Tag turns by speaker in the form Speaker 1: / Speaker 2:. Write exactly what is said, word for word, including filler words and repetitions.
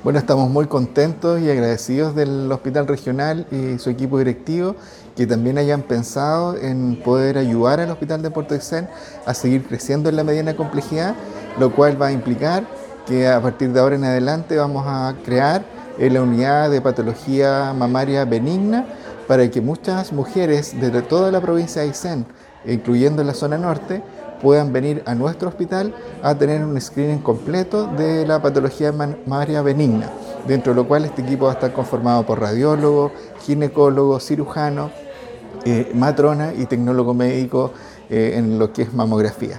Speaker 1: Bueno, estamos muy contentos y agradecidos del Hospital Regional y su equipo directivo que también hayan pensado en poder ayudar al Hospital de Puerto Aysén a seguir creciendo en la mediana complejidad, lo cual va a implicar que a partir de ahora en adelante vamos a crear eh, la unidad de patología mamaria benigna para que muchas mujeres de toda la provincia de Aysén, incluyendo la zona norte, puedan venir a nuestro hospital a tener un screening completo de la patología mamaria benigna, dentro de lo cual este equipo va a estar conformado por radiólogo, ginecólogo, cirujano, eh, matrona y tecnólogo médico eh, en lo que es mamografía.